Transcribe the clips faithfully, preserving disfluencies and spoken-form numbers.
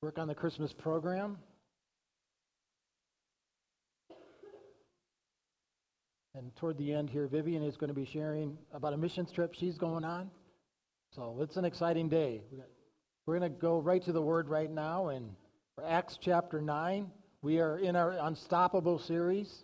work on the Christmas program. And toward the end here, Vivian is going to be sharing about a missions trip she's going on. So it's an exciting day. We're going to go right to the Word right now in Acts chapter nine. We are in our Unstoppable series.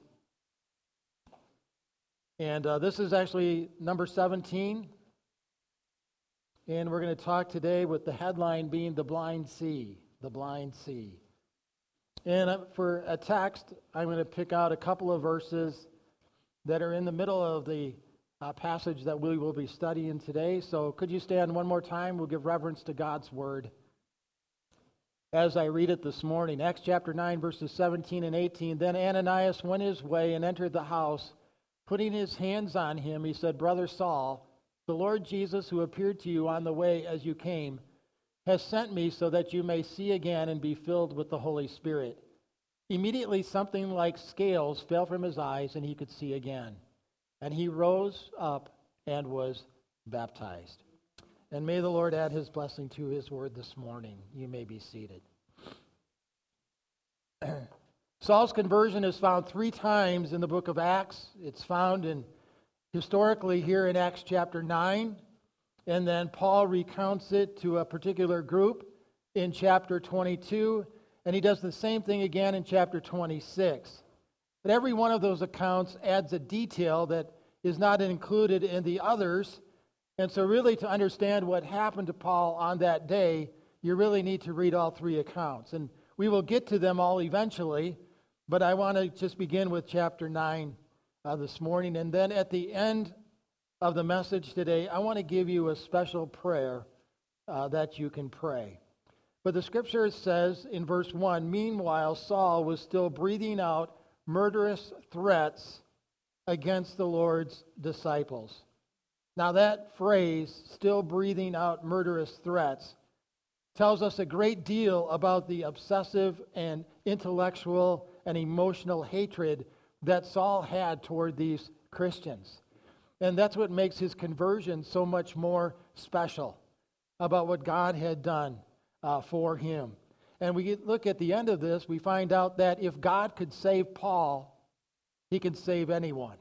And uh, this is actually number seventeen. And we're going to talk today with the headline being The Blind Sea. The Blind Sea. And uh, for a text, I'm going to pick out a couple of verses that are in the middle of the uh, passage that we will be studying today. So could you stand one more time? We'll give reverence to God's Word as I read it this morning. Acts chapter nine, verses seventeen and eighteen. Then Ananias went his way and entered the house. Putting his hands on him, he said, "Brother Saul, the Lord Jesus, who appeared to you on the way as you came, has sent me so that you may see again and be filled with the Holy Spirit." Immediately something like scales fell from his eyes, and he could see again. And he rose up and was baptized. And may the Lord add his blessing to his word this morning. You may be seated. Saul's conversion is found three times in the book of Acts. It's found in historically here in Acts chapter nine. And then Paul recounts it to a particular group in chapter twenty-two. And he does the same thing again in chapter twenty-six. But every one of those accounts adds a detail that is not included in the others. And so really to understand what happened to Paul on that day, you really need to read all three accounts. And we will get to them all eventually, but I want to just begin with chapter nine uh, this morning. And then at the end of the message today, I want to give you a special prayer uh, that you can pray. But the scripture says in verse one, "Meanwhile Saul was still breathing out murderous threats against the Lord's disciples." Now that phrase, "still breathing out murderous threats," tells us a great deal about the obsessive and intellectual and emotional hatred that Saul had toward these Christians. And that's what makes his conversion so much more special about what God had done uh, for him. And we get, look at the end of this, we find out that if God could save Paul, he could save anyone.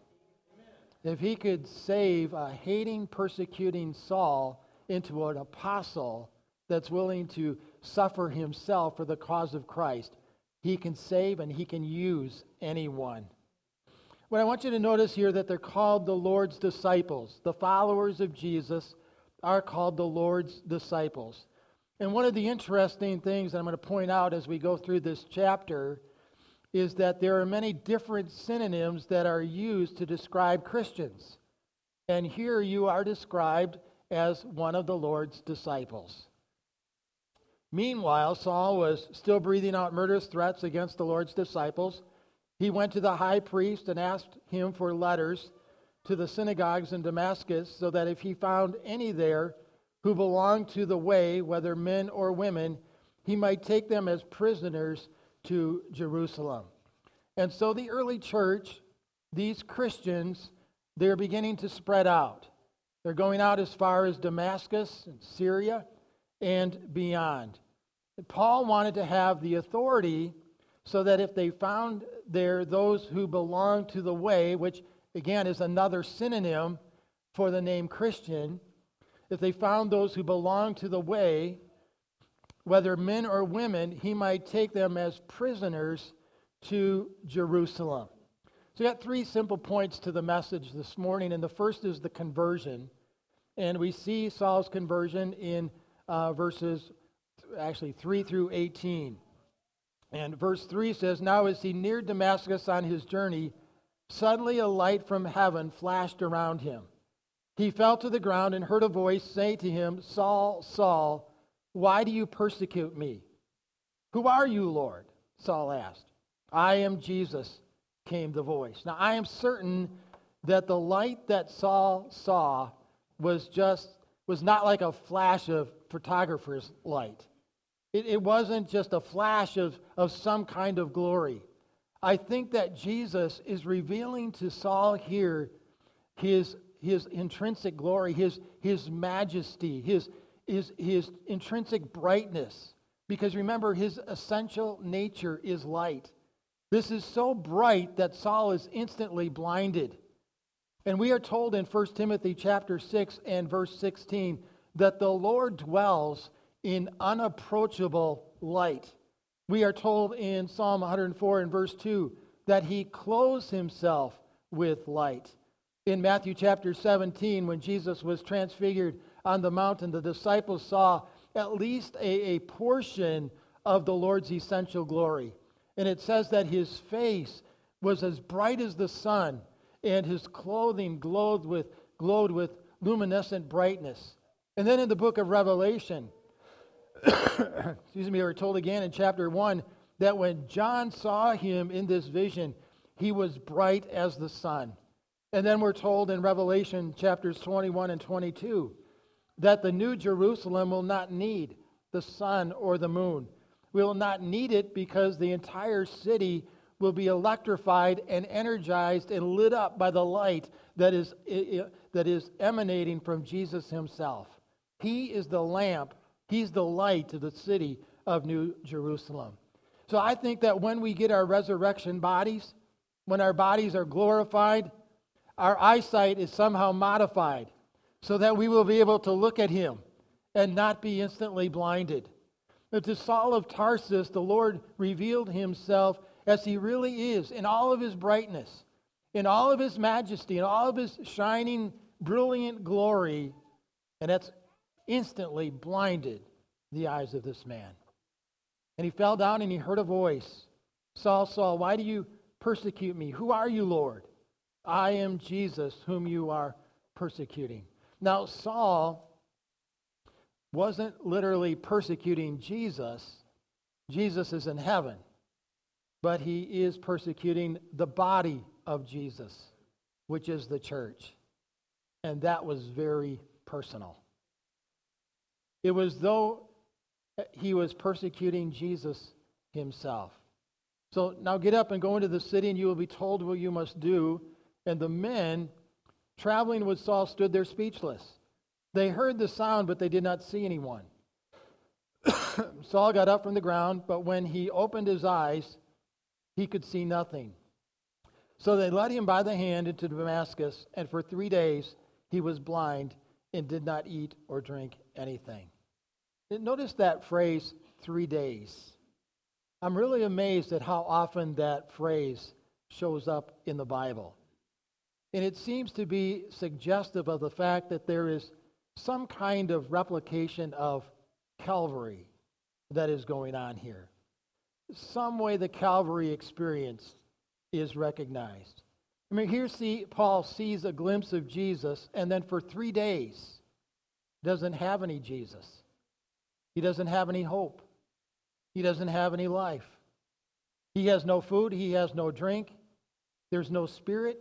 If he could save a hating, persecuting Saul into an apostle that's willing to suffer himself for the cause of Christ, he can save and he can use anyone. What I want you to notice here that they're called the Lord's disciples. The followers of Jesus are called the Lord's disciples. And one of the interesting things that I'm going to point out as we go through this chapter is that there are many different synonyms that are used to describe Christians. And here you are described as one of the Lord's disciples. Meanwhile, Saul was still breathing out murderous threats against the Lord's disciples. He went to the high priest and asked him for letters to the synagogues in Damascus so that if he found any there who belonged to the way, whether men or women, he might take them as prisoners to Jerusalem. And so the early church, these Christians, they're beginning to spread out. They're going out as far as Damascus and Syria and beyond. And Paul wanted to have the authority so that if they found there those who belonged to the way, which again is another synonym for the name Christian, if they found those who belonged to the way, whether men or women, he might take them as prisoners to Jerusalem. So we got three simple points to the message this morning, and the first is the conversion. And we see Saul's conversion in uh, verses, actually three through eighteen. And verse three says, "Now as he neared Damascus on his journey, suddenly a light from heaven flashed around him. He fell to the ground and heard a voice say to him, 'Saul, Saul, why do you persecute me?' 'Who are you, Lord?' Saul asked. 'I am Jesus,' came the voice." Now I am certain that the light that Saul saw was just was not like a flash of photographer's light. It, it wasn't just a flash of, of some kind of glory. I think that Jesus is revealing to Saul here his his intrinsic glory, his his majesty, his his his intrinsic brightness, Because remember, his essential nature is light. This is so bright that Saul is instantly blinded. And we are told in First Timothy chapter six and verse sixteen that the Lord dwells in unapproachable light. We are told in Psalm one hundred four and verse two that he clothes himself with light. In Matthew chapter seventeen, when Jesus was transfigured on the mountain, the disciples saw at least a, a portion of the Lord's essential glory. And it says that his face was as bright as the sun, and his clothing glowed with, glowed with luminescent brightness. And then in the book of Revelation, excuse me, we're told again in chapter one that when John saw him in this vision, he was bright as the sun. And then we're told in Revelation chapters twenty-one and twenty-two that the new Jerusalem will not need the sun or the moon. We will not need it because the entire city will be electrified and energized and lit up by the light that is, that is emanating from Jesus himself. He is the lamp. He's the light of the city of New Jerusalem. So I think that when we get our resurrection bodies, when our bodies are glorified, our eyesight is somehow modified so that we will be able to look at him and not be instantly blinded. But to Saul of Tarsus, the Lord revealed himself as he really is in all of his brightness, in all of his majesty, in all of his shining, brilliant glory, and that's instantly blinded the eyes of this man. And he fell down and he heard a voice. Saul, Saul, why do you persecute me? Who are you, Lord? I am Jesus, whom you are persecuting. Now, Saul wasn't literally persecuting Jesus. Jesus is in heaven. But he is persecuting the body of Jesus, which is the church. And that was very personal. It was though he was persecuting Jesus himself. So now get up and go into the city, and you will be told what you must do. And the men traveling with Saul stood there speechless. They heard the sound, but they did not see anyone. Saul got up from the ground, but when he opened his eyes, he could see nothing. So they led him by the hand into Damascus, and for three days he was blind and did not eat or drink anything. Notice that phrase, three days. I'm really amazed at how often that phrase shows up in the Bible. And it seems to be suggestive of the fact that there is some kind of replication of Calvary that is going on here. Some way the Calvary experience is recognized. I mean, here see Paul sees a glimpse of Jesus, and then for three days doesn't have any Jesus. He doesn't have any hope. He doesn't have any life. He has no food. He has no drink. There's no spirit.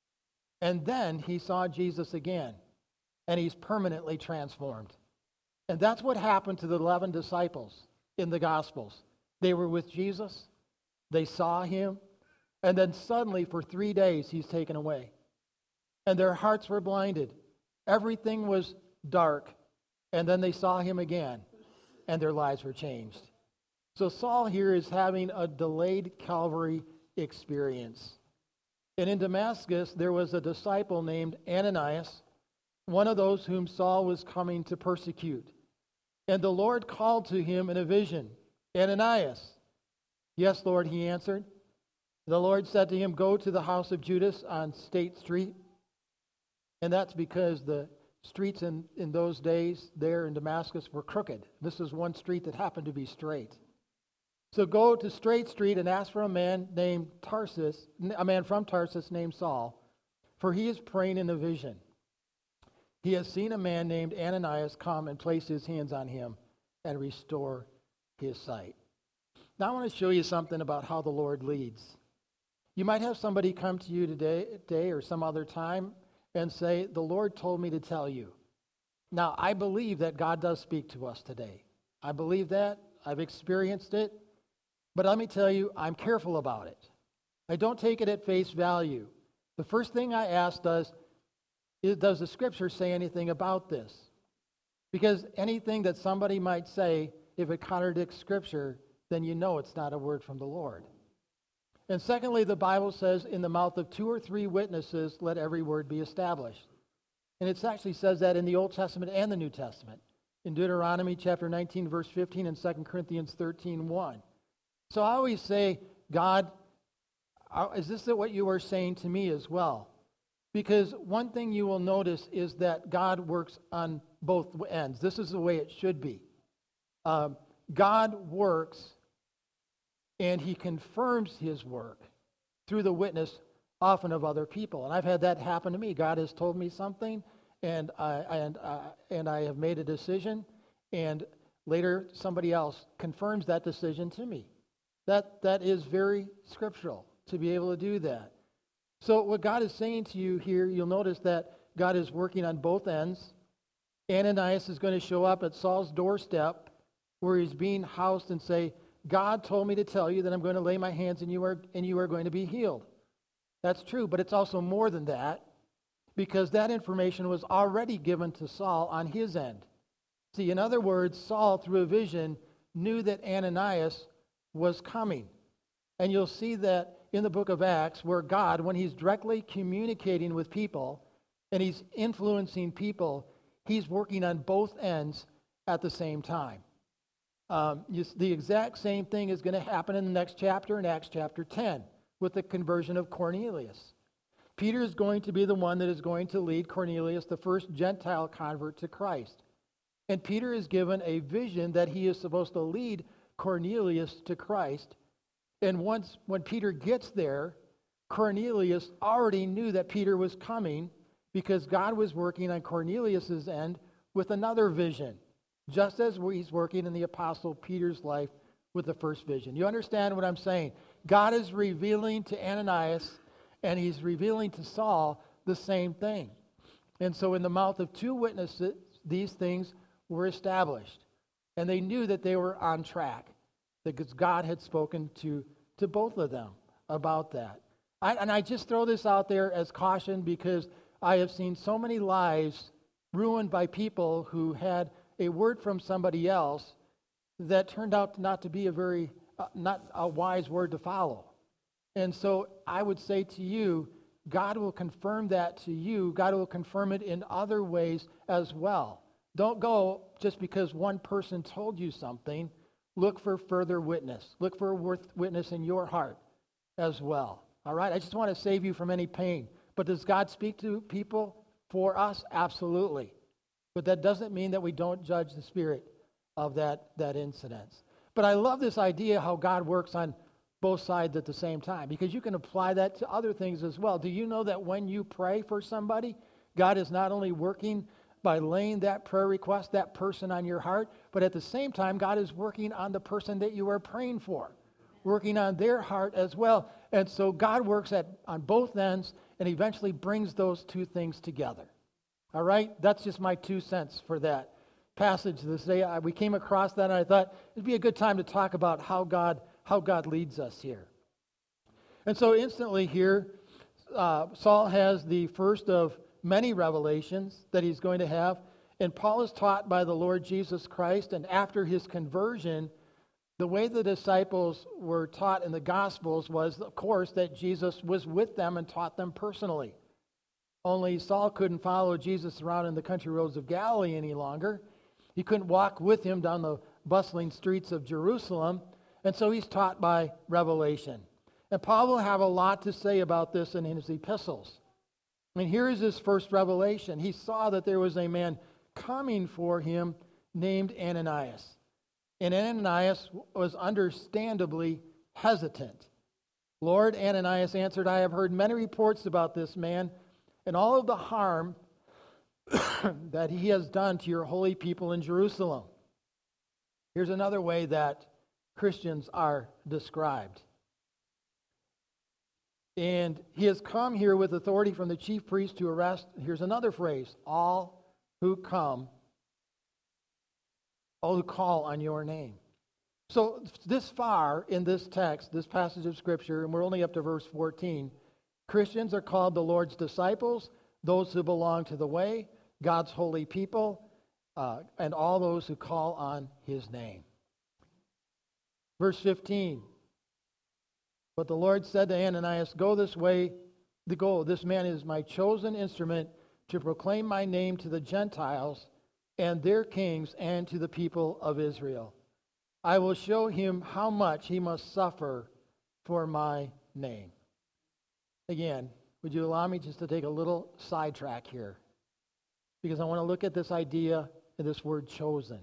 And then he saw Jesus again, and he's permanently transformed. And that's what happened to the eleven disciples in the Gospels. They were with Jesus. They saw him. And then suddenly, for three days, he's taken away. And their hearts were blinded. Everything was dark. And then they saw him again, and their lives were changed. So Saul here is having a delayed Calvary experience. And in Damascus, there was a disciple named Ananias, one of those whom Saul was coming to persecute. And the Lord called to him in a vision, Ananias. Yes, Lord, he answered. The Lord said to him, go to the house of Judas on State Street. And that's because the streets in, in those days there in Damascus were crooked. This is one street that happened to be straight. So go to Straight Street and ask for a man named Tarsus, a man from Tarsus named Saul, for he is praying in a vision. He has seen a man named Ananias come and place his hands on him and restore his sight. Now I want to show you something about how the Lord leads. You might have somebody come to you today, today or some other time and say, the Lord told me to tell you. Now, I believe that God does speak to us today. I believe that. I've experienced it. But let me tell you, I'm careful about it. I don't take it at face value. The first thing I ask does, is, does the Scripture say anything about this? Because anything that somebody might say if it contradicts Scripture, then you know it's not a word from the Lord. And secondly, the Bible says, in the mouth of two or three witnesses, let every word be established. And it actually says that in the Old Testament and the New Testament. In Deuteronomy chapter nineteen, verse fifteen, and Second Corinthians thirteen, one. So I always say, God, is this what you are saying to me as well? Because one thing you will notice is that God works on both ends. This is the way it should be. Um, God works and he confirms his work through the witness often of other people. And I've had that happen to me. God has told me something, and I, and, uh, and I have made a decision, and later somebody else confirms that decision to me. That That is very scriptural to be able to do that. So what God is saying to you here, you'll notice that God is working on both ends. Ananias is going to show up at Saul's doorstep where he's being housed and say, God told me to tell you that I'm going to lay my hands and you are, and you are going to be healed. That's true, but it's also more than that, because that information was already given to Saul on his end. See, in other words, Saul, through a vision, knew that Ananias was coming. And you'll see that in the book of Acts, where God, when he's directly communicating with people and he's influencing people, he's working on both ends at the same time. Um, you, the exact same thing is going to happen in the next chapter, in Acts chapter ten, with the conversion of Cornelius. Peter is going to be the one that is going to lead Cornelius, the first Gentile convert to Christ. And Peter is given a vision that he is supposed to lead Cornelius to Christ. And once, when Peter gets there, Cornelius already knew that Peter was coming because God was working on Cornelius's end with another vision, just as he's working in the Apostle Peter's life with the first vision. You understand what I'm saying? God is revealing to Ananias and he's revealing to Saul the same thing. And so in the mouth of two witnesses, these things were established. And they knew that they were on track, because God had spoken to, to both of them about that. I, and I just throw this out there as caution, because I have seen so many lives ruined by people who had a word from somebody else that turned out not to be a very, uh, not a wise word to follow. And so I would say to you, God will confirm that to you. God will confirm it in other ways as well. Don't go just because one person told you something. Look for further witness. Look for a witness in your heart as well. All right? I just want to save you from any pain. But does God speak to people for us? Absolutely. But that doesn't mean that we don't judge the spirit of that, that incident. But I love this idea how God works on both sides at the same time, because you can apply that to other things as well. Do you know that when you pray for somebody, God is not only working by laying that prayer request, that person on your heart, but at the same time, God is working on the person that you are praying for, working on their heart as well. And so God works at on both ends and eventually brings those two things together. All right? That's just my two cents for that passage this day. I, we came across that, and I thought it'd be a good time to talk about how God how God leads us here. And so instantly here, uh, Saul has the first of many revelations that he's going to have. And Paul is taught by the Lord Jesus Christ. And after his conversion, the way the disciples were taught in the Gospels was, of course, that Jesus was with them and taught them personally. Only Saul couldn't follow Jesus around in the country roads of Galilee any longer. He couldn't walk with him down the bustling streets of Jerusalem. And so he's taught by revelation. And Paul will have a lot to say about this in his epistles. I mean, here is his first revelation. He saw that there was a man coming for him named Ananias. And Ananias was understandably hesitant. Lord, Ananias answered, I have heard many reports about this man and all of the harm that he has done to your holy people in Jerusalem. Here's another way that Christians are described. And he has come here with authority from the chief priest to arrest, here's another phrase, all who come, all who call on your name. So this far in this text, this passage of Scripture, and we're only up to verse fourteen, Christians are called the Lord's disciples, those who belong to the way, God's holy people, uh, and all those who call on his name. Verse fifteen. But the Lord said to Ananias, go this way, the go. This man is my chosen instrument to proclaim my name to the Gentiles and their kings and to the people of Israel. I will show him how much he must suffer for my name. Again, would you allow me just to take a little sidetrack here? Because I want to look at this idea and this word chosen.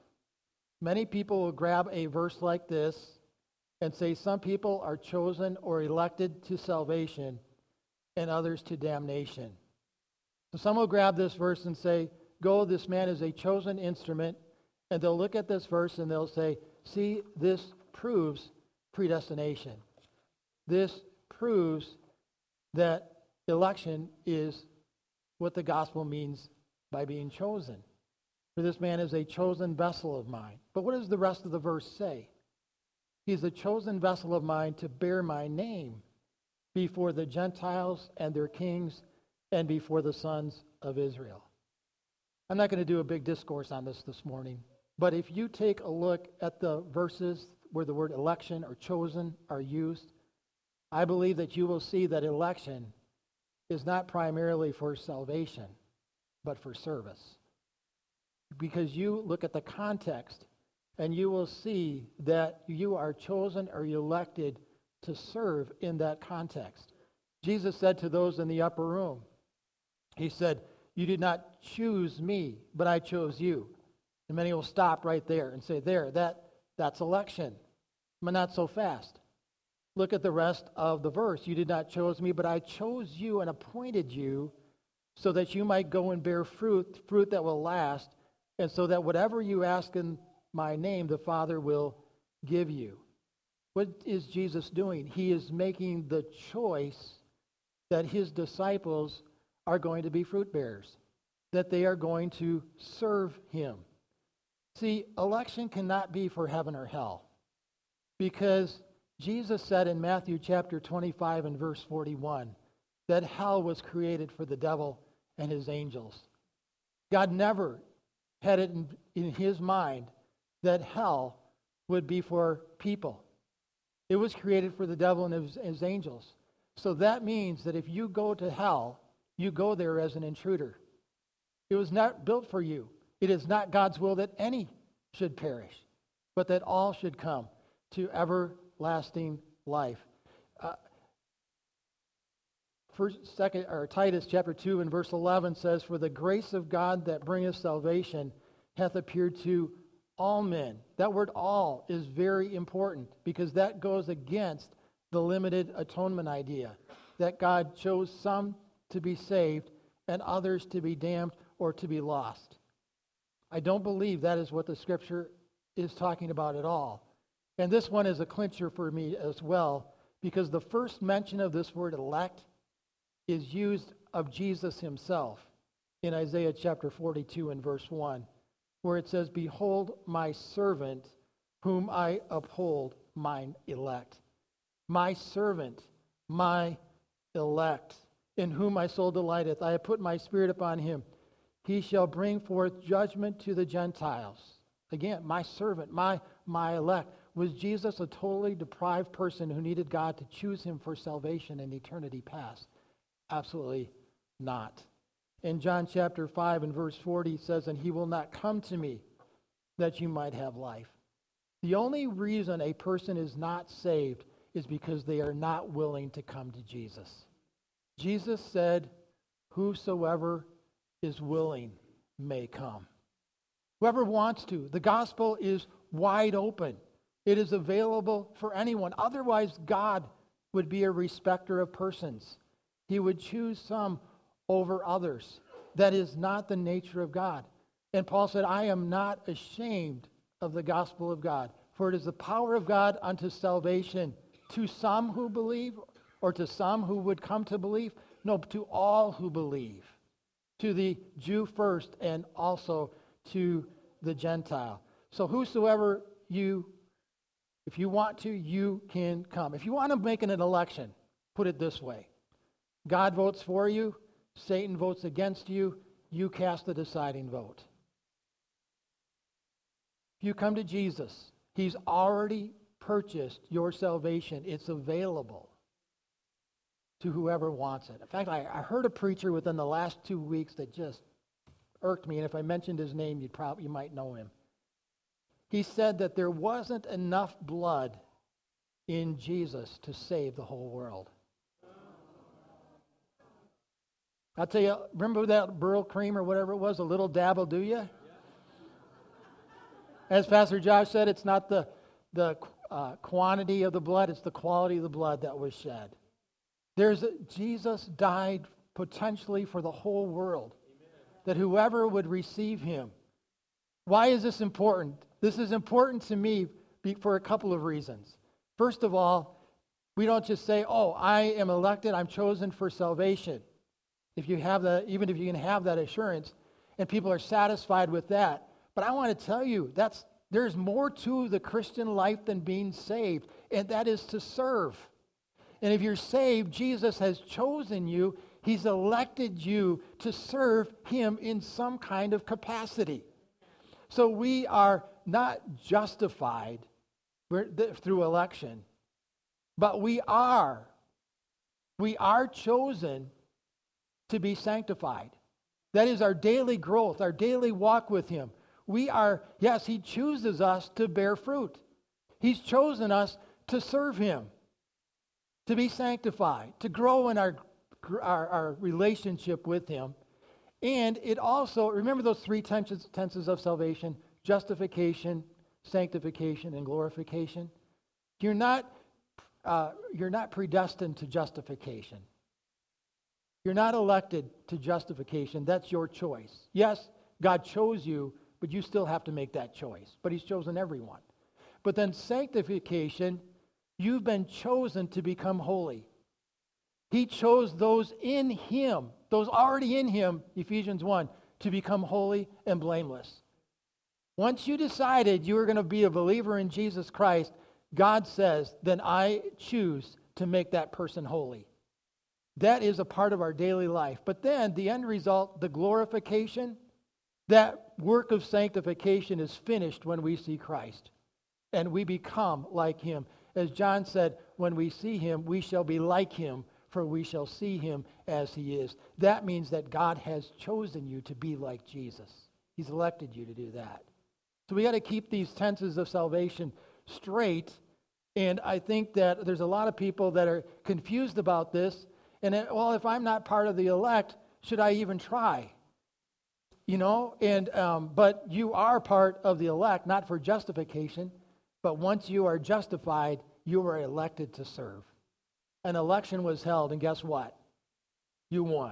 Many people will grab a verse like this and say some people are chosen or elected to salvation and others to damnation. So some will grab this verse and say, go, this man is a chosen instrument. And they'll look at this verse and they'll say, see, this proves predestination. This proves that election is what the gospel means by being chosen. For this man is a chosen vessel of mine. But what does the rest of the verse say? He's a chosen vessel of mine to bear my name before the Gentiles and their kings and before the sons of Israel. I'm not going to do a big discourse on this this morning, but if you take a look at the verses where the word election or chosen are used, I believe that you will see that election is not primarily for salvation, but for service. Because you look at the context and you will see that you are chosen or elected to serve in that context. Jesus said to those in the upper room, he said, you did not choose me, but I chose you. And many will stop right there and say, there, that that's election. But not so fast. Look at the rest of the verse. You did not choose me, but I chose you and appointed you so that you might go and bear fruit, fruit that will last, and so that whatever you ask in my name, the Father will give you. What is Jesus doing? He is making the choice that his disciples are going to be fruit bearers, that they are going to serve him. See, election cannot be for heaven or hell, because Jesus said in Matthew chapter twenty-five and verse forty-one that hell was created for the devil and his angels. God never had it in, in his mind that hell would be for people. It was created for the devil and his, his angels. So that means that if you go to hell, you go there as an intruder. It was not built for you. It is not God's will that any should perish, but that all should come to everlasting life. Uh, first, second, or Titus chapter two and verse eleven says, for the grace of God that bringeth salvation hath appeared to all men. That word all is very important because that goes against the limited atonement idea, that God chose some to be saved and others to be damned or to be lost. I don't believe that is what the scripture is talking about at all. And this one is a clincher for me as well, because the first mention of this word elect is used of Jesus himself in Isaiah chapter forty-two and verse one, where it says, behold my servant whom I uphold, mine elect. My servant, my elect, in whom my soul delighteth. I have put my spirit upon him. He shall bring forth judgment to the Gentiles. Again, my servant, my, my elect. Was Jesus a totally deprived person who needed God to choose him for salvation in eternity past? Absolutely not. In John chapter five and verse forty it says, and he will not come to me that you might have life. The only reason a person is not saved is because they are not willing to come to Jesus. Jesus said, whosoever is willing may come. Whoever wants to. The gospel is wide open. It is available for anyone. Otherwise, God would be a respecter of persons. He would choose some over others. That is not the nature of God. And Paul said, I am not ashamed of the gospel of God, for it is the power of God unto salvation to some who believe, or to some who would come to believe. No, to all who believe. To the Jew first, and also to the Gentile. So whosoever you, if you want to, you can come. If you want to make an election, put it this way. God votes for you, Satan votes against you, you cast the deciding vote. If you come to Jesus, he's already purchased your salvation. It's available to whoever wants it. In fact, I, I heard a preacher within the last two weeks that just irked me, and if I mentioned his name, you'd probably you might know him. He said that there wasn't enough blood in Jesus to save the whole world. I'll tell you, remember that Burl cream or whatever it was, a little dab will do you? As Pastor Josh said, it's not the, the uh, quantity of the blood, it's the quality of the blood that was shed. There's a, Jesus died potentially for the whole world, that whoever would receive him. Why is this important? This is important to me for a couple of reasons. First of all, we don't just say, oh, I am elected, I'm chosen for salvation. If you have that, even if you can have that assurance, and people are satisfied with that. But I want to tell you, that's there's more to the Christian life than being saved, and that is to serve. And if you're saved, Jesus has chosen you. He's elected you to serve him in some kind of capacity. So we are not justified through election, but we are. We are chosen to be sanctified. That is our daily growth, our daily walk with him. We are, yes, he chooses us to bear fruit. He's chosen us to serve him, to be sanctified, to grow in our, our, our relationship with him. And it also, remember those three tenses, tenses of salvation, justification, sanctification, and glorification? You're not, uh, you're not predestined to justification. You're not elected to justification. That's your choice. Yes, God chose you, but you still have to make that choice. But he's chosen everyone. But then sanctification, you've been chosen to become holy. He chose those in him, those already in him, Ephesians one, to become holy and blameless. Once you decided you were going to be a believer in Jesus Christ, God says, then I choose to make that person holy. That is a part of our daily life. But then the end result, the glorification, that work of sanctification is finished when we see Christ. And we become like him. As John said, when we see him, we shall be like him, for we shall see him as he is. That means that God has chosen you to be like Jesus. He's elected you to do that. So we got to keep these tenses of salvation straight. And I think that there's a lot of people that are confused about this. And, it, well, if I'm not part of the elect, should I even try? You know, and um, but you are part of the elect, not for justification, but once you are justified, you are elected to serve. An election was held, and guess what? You won.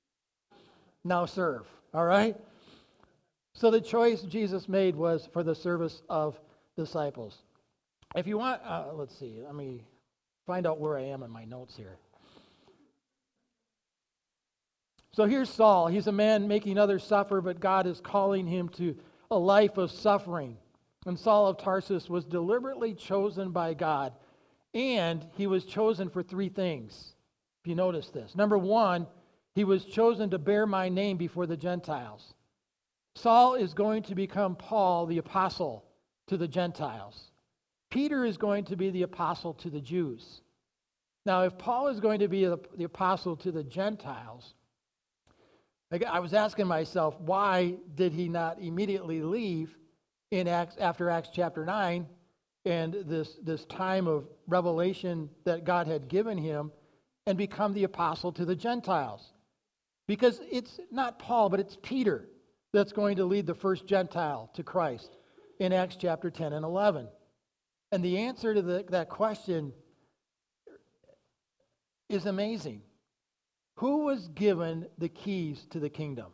Now serve, all right? So the choice Jesus made was for the service of disciples. If you want, uh, let's see, let me find out where I am in my notes here. So here's Saul. He's a man making others suffer, but God is calling him to a life of suffering. And Saul of Tarsus was deliberately chosen by God, and he was chosen for three things, if you notice this. Number one, he was chosen to bear my name before the Gentiles. Saul is going to become Paul, the apostle, to the Gentiles. Peter is going to be the apostle to the Jews. Now, if Paul is going to be the apostle to the Gentiles, I was asking myself, why did he not immediately leave in Acts, after Acts chapter nine and this, this time of revelation that God had given him and become the apostle to the Gentiles? Because it's not Paul, but it's Peter that's going to lead the first Gentile to Christ in Acts chapter ten and eleven. And the answer to the, that question is amazing. Who was given the keys to the kingdom?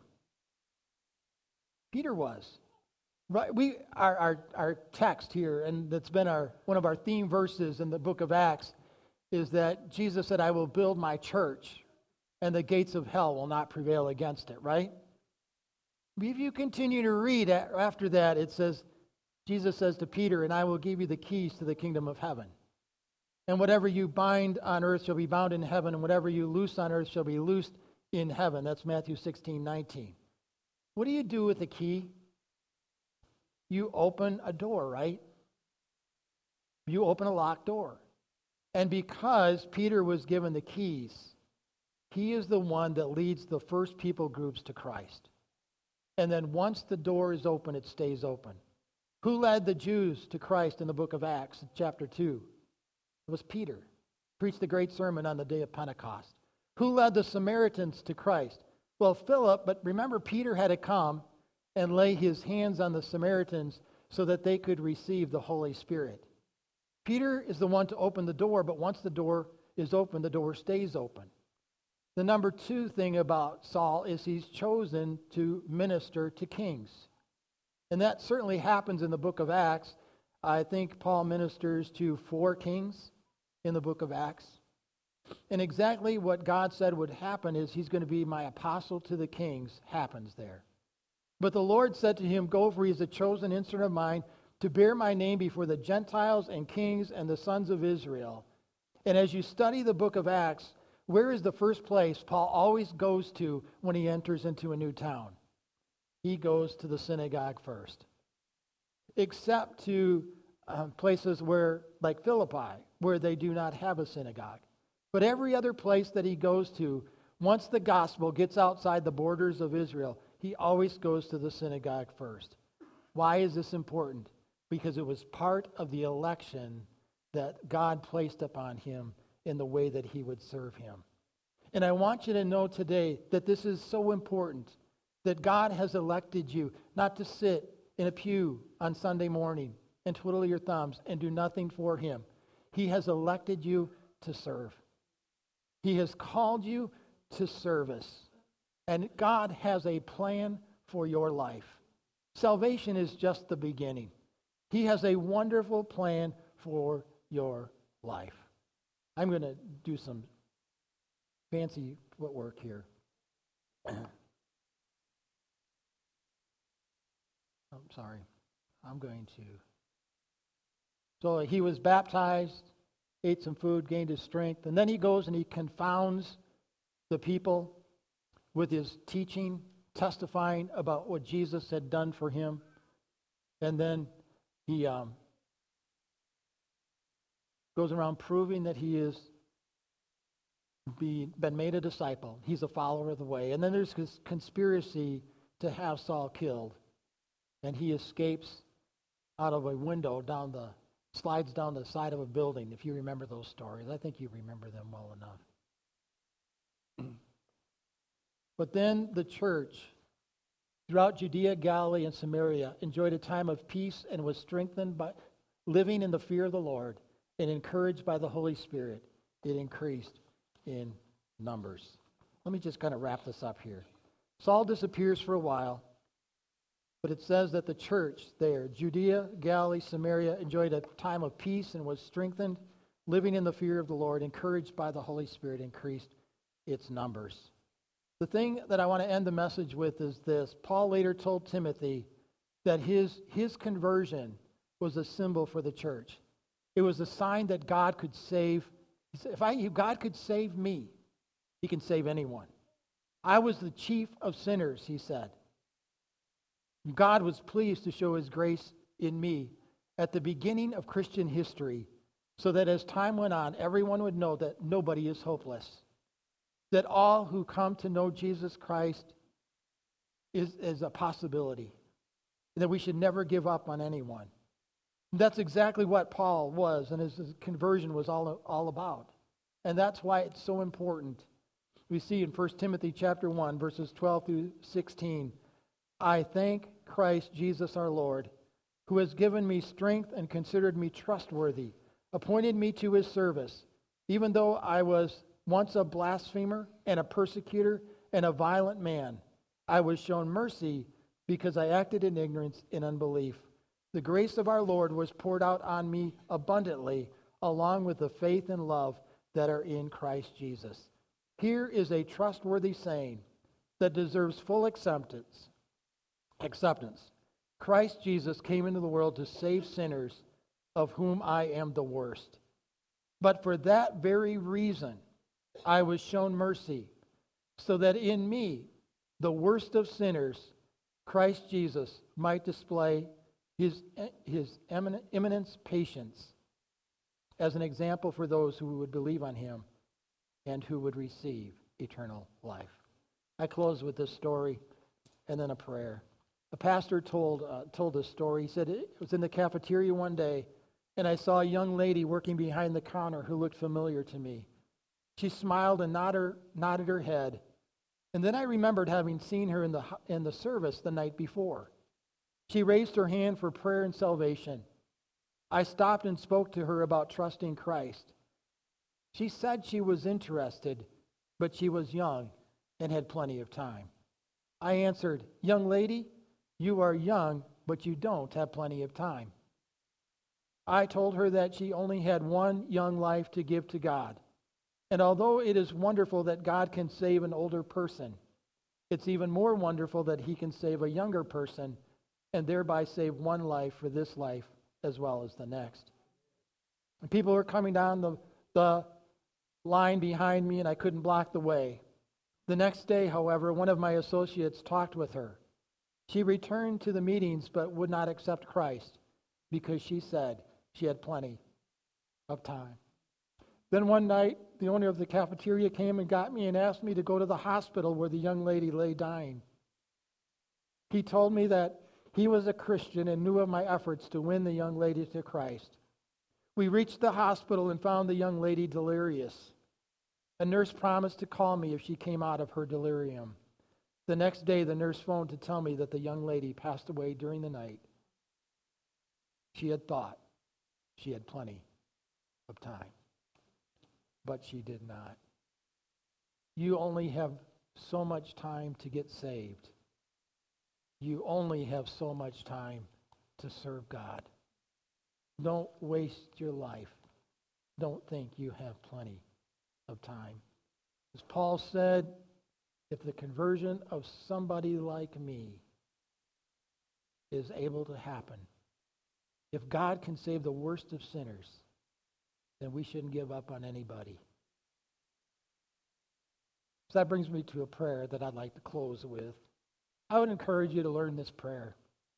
Peter was. Right? We our, our our text here, and that's been our one of our theme verses in the book of Acts, is that Jesus said, "I will build my church, and the gates of hell will not prevail against it." Right? If you continue to read after that, it says, Jesus says to Peter, "And I will give you the keys to the kingdom of heaven. And whatever you bind on earth shall be bound in heaven, and whatever you loose on earth shall be loosed in heaven." That's Matthew sixteen nineteen. What do you do with the key? You open a door, right? you open a locked door. And because Peter was given the keys, he is the one that leads the first people groups to Christ. And then once the door is open, it stays open. Who led the Jews to Christ in the book of Acts, chapter two? It was Peter. Preached the great sermon on the day of Pentecost. Who led the Samaritans to Christ? Well, Philip, but remember, Peter had to come and lay his hands on the Samaritans so that they could receive the Holy Spirit. Peter is the one to open the door, but once the door is open, the door stays open. The number two thing about Saul is he's chosen to minister to kings. And that certainly happens in the book of Acts. I think Paul ministers to four kings in the book of Acts. And exactly what God said would happen is he's going to be my apostle to the kings happens there. But the Lord said to him, go, for he is a chosen instrument of mine to bear my name before the Gentiles and kings and the sons of Israel. And as you study the book of Acts, where is the first place Paul always goes to when he enters into a new town? He goes to the synagogue first. Except to um, places where, like Philippi, where they do not have a synagogue. But every other place that he goes to, once the gospel gets outside the borders of Israel, he always goes to the synagogue first. Why is this important? Because it was part of the election that God placed upon him in the way that he would serve him. And I want you to know today that this is so important, that God has elected you not to sit in a pew on Sunday morning and twiddle your thumbs and do nothing for him. He has elected you to serve. He has called you to service. And God has a plan for your life. Salvation is just the beginning. He has a wonderful plan for your life. I'm going to do some fancy footwork here. I'm sorry. I'm going to. So he was baptized, ate some food, gained his strength, and then he goes and he confounds the people with his teaching, testifying about what Jesus had done for him. And then he um, goes around proving that he is be, been made a disciple. He's a follower of the way. And then there's this conspiracy to have Saul killed. And he escapes out of a window down the, slides down the side of a building, if you remember those stories. I think you remember them well enough. But then the church, throughout Judea, Galilee, and Samaria, enjoyed a time of peace and was strengthened by living in the fear of the Lord and encouraged by the Holy Spirit. It increased in numbers. Let me just kind of wrap this up here. Saul disappears for a while, but it says that the church there, Judea, Galilee, Samaria, enjoyed a time of peace and was strengthened, living in the fear of the Lord, encouraged by the Holy Spirit, increased its numbers. The thing that I want to end the message with is this. Paul later told Timothy that his, his conversion was a symbol for the church. It was a sign that God could save. He said, if, I, if God could save me, he can save anyone. I was the chief of sinners, he said. God was pleased to show his grace in me at the beginning of Christian history so that as time went on, everyone would know that nobody is hopeless. That all who come to know Jesus Christ is, is a possibility. That we should never give up on anyone. And that's exactly what Paul was and his, his conversion was all, all about. And that's why it's so important. We see in First Timothy chapter one, verses twelve through sixteen, I thank Christ Jesus our Lord, who has given me strength and considered me trustworthy, appointed me to his service, even though I was once a blasphemer and a persecutor and a violent man. I was shown mercy because I acted in ignorance and unbelief. The grace of our Lord was poured out on me abundantly, along with the faith and love that are in Christ Jesus. Here is a trustworthy saying that deserves full acceptance. Acceptance. Christ Jesus came into the world to save sinners, of whom I am the worst. But for that very reason, I was shown mercy, so that in me, the worst of sinners, Christ Jesus might display his, his eminent, eminence patience as an example for those who would believe on him and who would receive eternal life. I close with this story and then a prayer. A pastor told uh, told this story. He said, it was in the cafeteria one day, and I saw a young lady working behind the counter who looked familiar to me. She smiled and nodded her, nodded her head. And then I remembered having seen her in the, in the service the night before. She raised her hand for prayer and salvation. I stopped and spoke to her about trusting Christ. She said she was interested, but she was young and had plenty of time. I answered, "Young lady, you are young, but you don't have plenty of time." I told her that she only had one young life to give to God. And although it is wonderful that God can save an older person, it's even more wonderful that he can save a younger person and thereby save one life for this life as well as the next. And people were coming down the, the line behind me, and I couldn't block the way. The next day, however, one of my associates talked with her. She returned to the meetings but would not accept Christ because she said she had plenty of time. Then one night, the owner of the cafeteria came and got me and asked me to go to the hospital where the young lady lay dying. He told me that he was a Christian and knew of my efforts to win the young lady to Christ. We reached the hospital and found the young lady delirious. A nurse promised to call me if she came out of her delirium. The next day, the nurse phoned to tell me that the young lady passed away during the night. She had thought she had plenty of time, but she did not. You only have so much time to get saved. You only have so much time to serve God. Don't waste your life. Don't think you have plenty of time. As Paul said, if the conversion of somebody like me is able to happen, if God can save the worst of sinners, then we shouldn't give up on anybody. So that brings me to a prayer that I'd like to close with. I would encourage you to learn this prayer.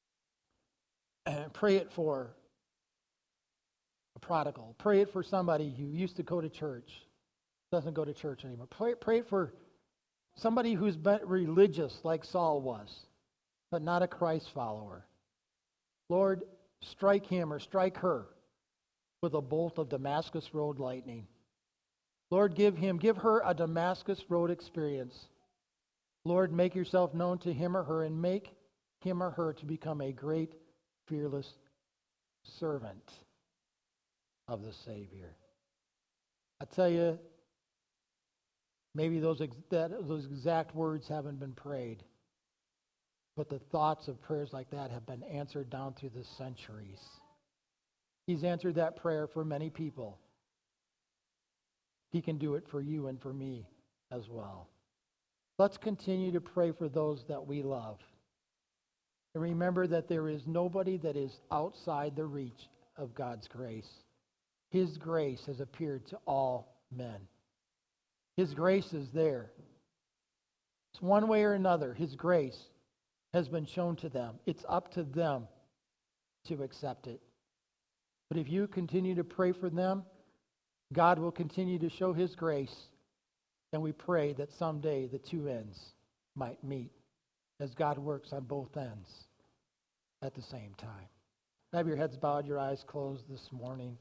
Pray it for a prodigal. Pray it for somebody who used to go to church, doesn't go to church anymore. Pray, pray it for somebody who's been religious like Saul was, but not a Christ follower. Lord, strike him or strike her with a bolt of Damascus Road lightning. Lord, give him, give her a Damascus Road experience. Lord, make yourself known to him or her and make him or her to become a great, fearless servant of the Savior. I tell you, maybe those, ex- that, those exact words haven't been prayed, but the thoughts of prayers like that have been answered down through the centuries. He's answered that prayer for many people. He can do it for you and for me as well. Let's continue to pray for those that we love. And remember that there is nobody that is outside the reach of God's grace. His grace has appeared to all men. His grace is there. It's one way or another, His grace has been shown to them. It's up to them to accept it. But if you continue to pray for them, God will continue to show His grace. And we pray that someday the two ends might meet as God works on both ends at the same time. Have your heads bowed, your eyes closed this morning.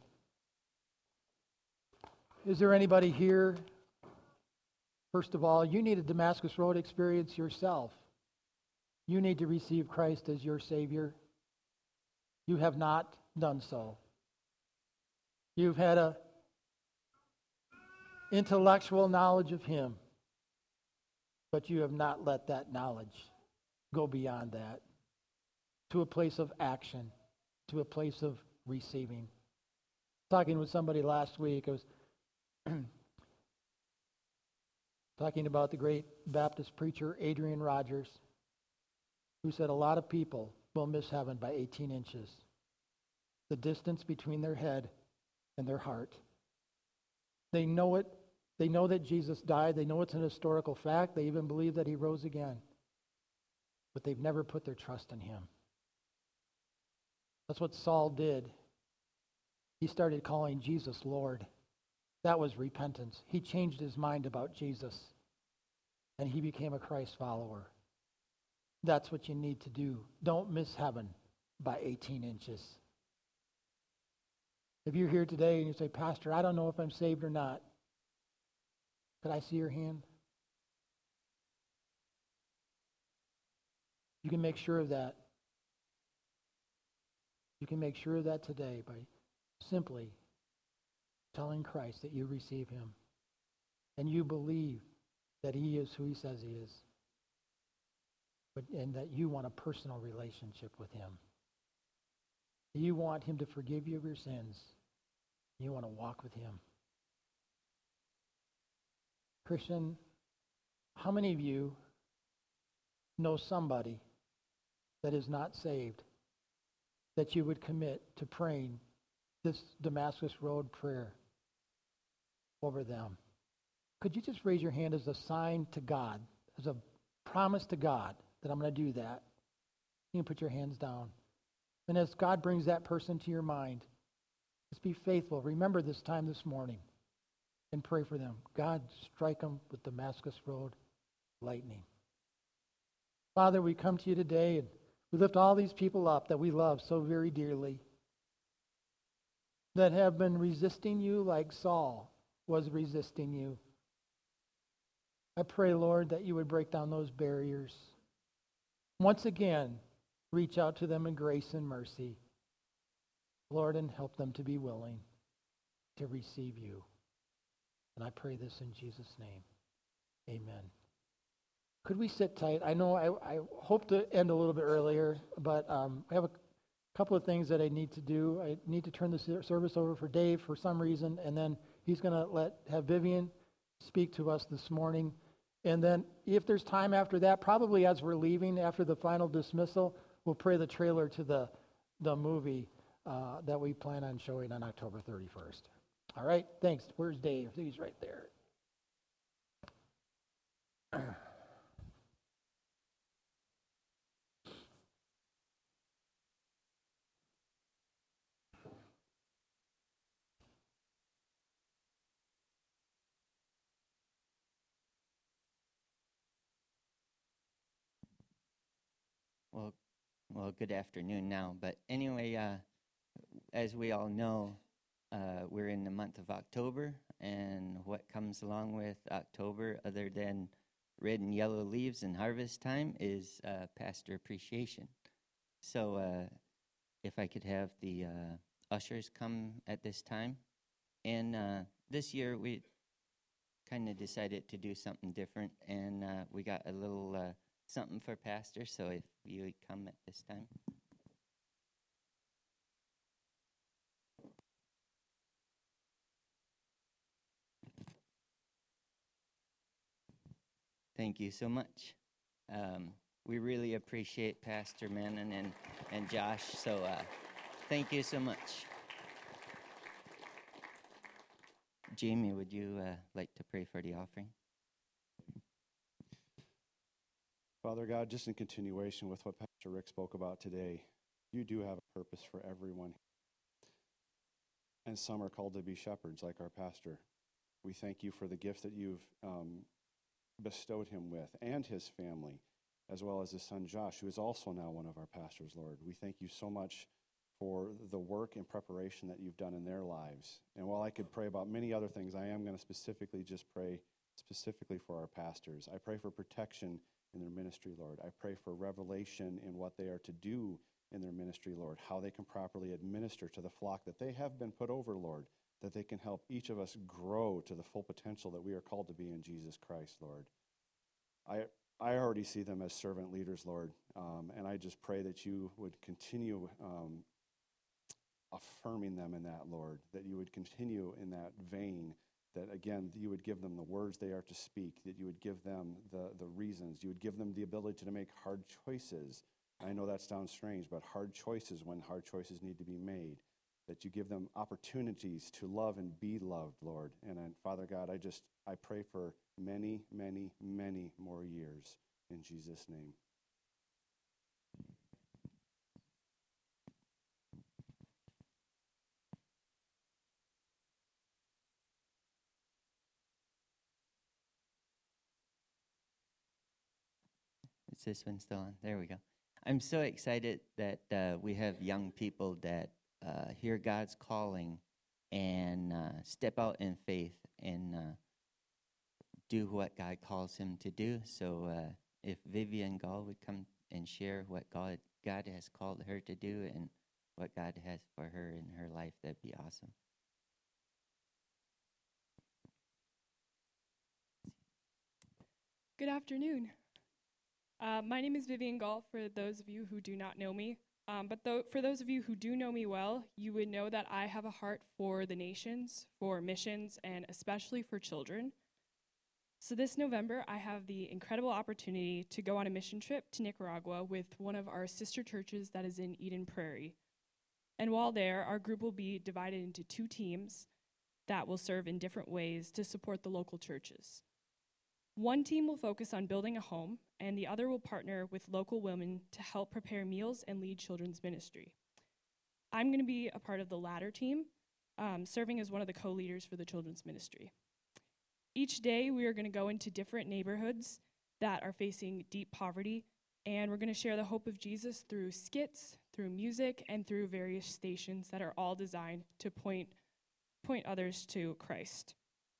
Is there anybody here? First of all, you need a Damascus Road experience yourself. You need to receive Christ as your Savior. You have not done so. You've had a intellectual knowledge of Him, but you have not let that knowledge go beyond that to a place of action, to a place of receiving. Talking with somebody last week, I was talking about the great Baptist preacher Adrian Rogers, who said a lot of people will miss heaven by eighteen inches. The distance between their head and their heart. They know it. They know that Jesus died. They know it's an historical fact. They even believe that He rose again. But they've never put their trust in Him. That's what Saul did. he started calling Jesus Lord. That was repentance. He changed his mind about Jesus, and he became a Christ follower. That's what you need to do. Don't miss heaven by eighteen inches. If you're here today and you say, Pastor, I don't know if I'm saved or not, could I see your hand? You can make sure of that. You can make sure of that today by simply telling Christ that you receive him and you believe that he is who he says he is, but and that you want a personal relationship with him. You want him to forgive you of your sins. You want to walk with him. Christian, how many of you know somebody that is not saved that you would commit to praying this Damascus Road prayer over them? Could you just raise your hand as a sign to God, as a promise to God that I'm going to do that? You can put your hands down. And as God brings that person to your mind, just be faithful. Remember this time this morning and pray for them. God, strike them with Damascus Road lightning. Father, we come to you today and we lift all these people up that we love so very dearly, that have been resisting you like Saul was resisting you. I pray, Lord, that you would break down those barriers. Once again, reach out to them in grace and mercy, Lord, and help them to be willing to receive you. And I pray this in Jesus' name. Amen. Could we sit tight? I know I, I hope to end a little bit earlier, but um, I have a couple of things that I need to do. I need to turn the service over for Dave for some reason, and then he's going to let have Vivian speak to us this morning. And then if there's time after that, probably as we're leaving after the final dismissal, we'll play the trailer to the, the movie uh, that we plan on showing on October thirty-first. All right, thanks. Where's Dave? He's right there. Well, well, good afternoon now. But anyway, uh, as we all know, uh, we're in the month of October, and what comes along with October, other than red and yellow leaves and harvest time, is uh, pastor appreciation. So, uh, if I could have the uh, ushers come at this time, and uh, this year we kind of decided to do something different, and uh, we got a little uh, something for pastor. So, if you would come at this time. Thank you so much. Um, we really appreciate Pastor Manon and, and Josh, so uh, thank you so much. Jamie, would you uh, like to pray for the offering? Father God, just in continuation with what Pastor Rick spoke about today, you do have a purpose for everyone. And some are called to be shepherds like our pastor. We thank you for the gift that you've um, bestowed him with and his family, as well as his son Josh, who is also now one of our pastors, Lord. We thank you so much for the work and preparation that you've done in their lives. And while I could pray about many other things, I am going to specifically just pray specifically for our pastors. I pray for protection in their ministry, Lord. I pray for revelation in what they are to do in their ministry, Lord, how they can properly administer to the flock that they have been put over, Lord, that they can help each of us grow to the full potential that we are called to be in Jesus Christ, Lord. I I already see them as servant leaders, Lord, um, and I just pray that you would continue um, affirming them in that, Lord, that you would continue in that vein, that, again, you would give them the words they are to speak, that you would give them the, the reasons, you would give them the ability to make hard choices. I know that sounds strange, but hard choices when hard choices need to be made, that you give them opportunities to love and be loved, Lord. And then, Father God, I just, I pray for many, many, many more years in Jesus' name. Is this one still on? There we go. I'm so excited that uh, we have young people that uh, hear God's calling and uh, step out in faith and uh, do what God calls him to do. So uh, if Vivian Gall would come and share what God God has called her to do and what God has for her in her life, that'd be awesome. Good afternoon. Uh, my name is Vivian Gall, for those of you who do not know me. Um, but th- for those of you who do know me well, you would know that I have a heart for the nations, for missions, and especially for children. So this November, I have the incredible opportunity to go on a mission trip to Nicaragua with one of our sister churches that is in Eden Prairie. And while there, our group will be divided into two teams that will serve in different ways to support the local churches. One team will focus on building a home, and the other will partner with local women to help prepare meals and lead children's ministry. I'm going to be a part of the latter team, um, serving as one of the co-leaders for the children's ministry. Each day, we are going to go into different neighborhoods that are facing deep poverty, and we're going to share the hope of Jesus through skits, through music, and through various stations that are all designed to point, point others to Christ.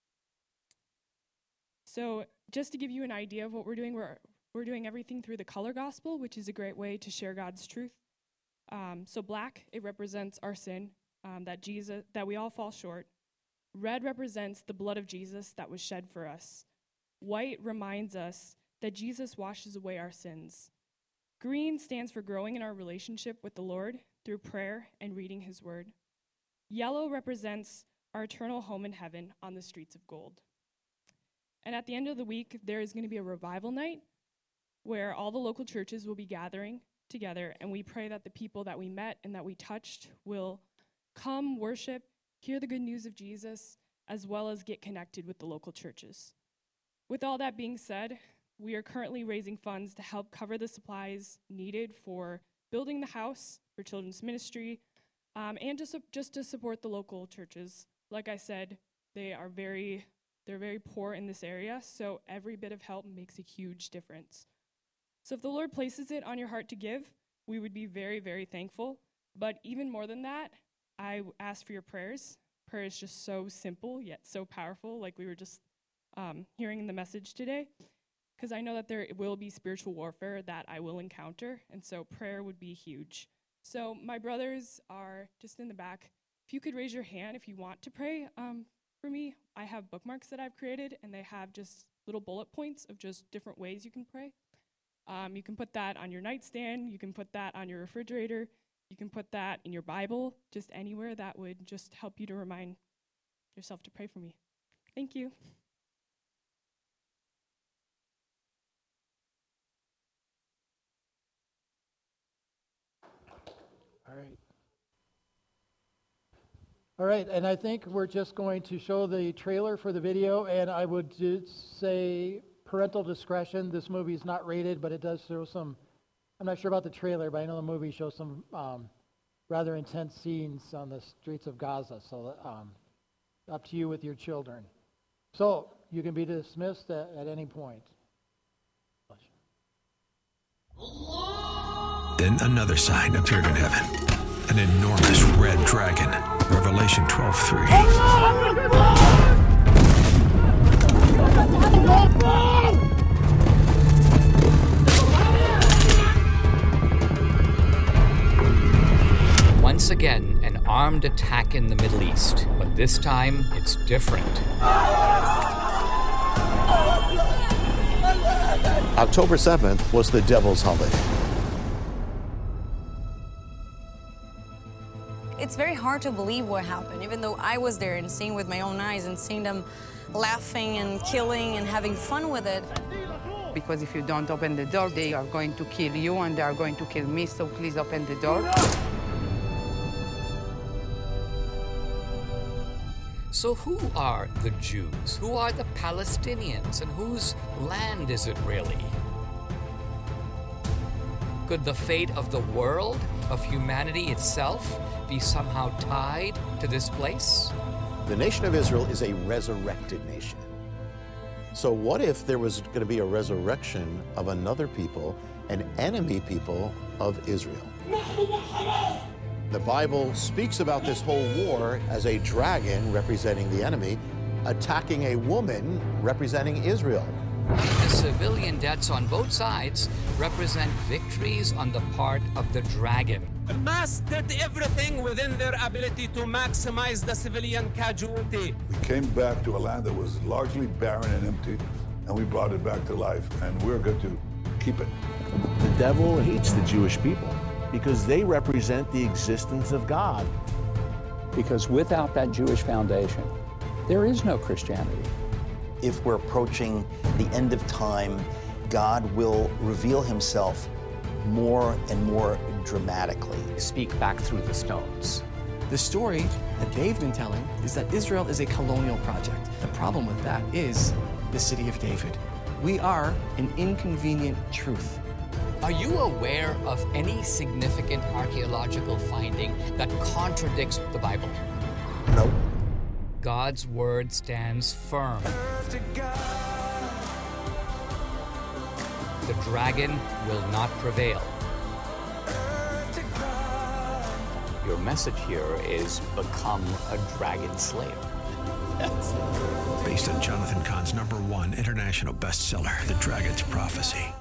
So just to give you an idea of what we're doing, we're, we're doing everything through the color gospel, which is a great way to share God's truth. Um, so black, it represents our sin, um, that Jesus, that we all fall short. Red represents the blood of Jesus that was shed for us. White reminds us that Jesus washes away our sins. Green stands for growing in our relationship with the Lord through prayer and reading his word. Yellow represents our eternal home in heaven on the streets of gold. And at the end of the week, there is going to be a revival night where all the local churches will be gathering together, and we pray that the people that we met and that we touched will come, worship, hear the good news of Jesus, as well as get connected with the local churches. With all that being said, we are currently raising funds to help cover the supplies needed for building the house for children's ministry, um, and just, just to support the local churches. Like I said, they are very, they're very poor in this area, so every bit of help makes a huge difference. So if the Lord places it on your heart to give, we would be very, very thankful. But even more than that, I ask for your prayers. Prayer is just so simple, yet so powerful, like we were just um, hearing in the message today, because I know that there will be spiritual warfare that I will encounter, and so prayer would be huge. So my brothers are just in the back. If you could raise your hand if you want to pray um, for me. I have bookmarks that I've created, and they have just little bullet points of just different ways you can pray. Um, you can put that on your nightstand. You can put that on your refrigerator. You can put that in your Bible, just anywhere that would just help you to remind yourself to pray for me. Thank you. All right. All right, and I think we're just going to show the trailer for the video, and I would just say parental discretion. This movie is not rated, but it does show some, I'm not sure about the trailer, but I know the movie shows some um, rather intense scenes on the streets of Gaza, so um, up to you with your children. So, you can be dismissed at, at any point. Then another sign appeared in heaven, an enormous red dragon. Revelation twelve three. Once again, an armed attack in the Middle East, but this time it's different. October seventh was the Devil's Holiday. It's very hard to believe what happened, even though I was there and seeing with my own eyes and seeing them laughing and killing and having fun with it. Because if you don't open the door, they are going to kill you and they are going to kill me, so please open the door. So who are the Jews? Who are the Palestinians? And whose land is it really? Could the fate of the world, of humanity itself, be somehow tied to this place? The nation of Israel is a resurrected nation. So what if there was going to be a resurrection of another people, an enemy people of Israel? The Bible speaks about this whole war as a dragon representing the enemy attacking a woman representing Israel. The civilian deaths on both sides represent victories on the part of the dragon. Hamas did everything within their ability to maximize the civilian casualty. We came back to a land that was largely barren and empty, and we brought it back to life, and we're going to keep it. The devil hates the Jewish people because they represent the existence of God. Because without that Jewish foundation, there is no Christianity. If we're approaching the end of time, God will reveal himself more and more dramatically. Speak back through the stones. The story that they've been telling is that Israel is a colonial project. The problem with that is the city of David. We are an inconvenient truth. Are you aware of any significant archaeological finding that contradicts the Bible? No. God's word stands firm. The dragon will not prevail. Your message here is become a dragon slayer. Based on Jonathan Cahn's number one international bestseller, The Dragon's Prophecy.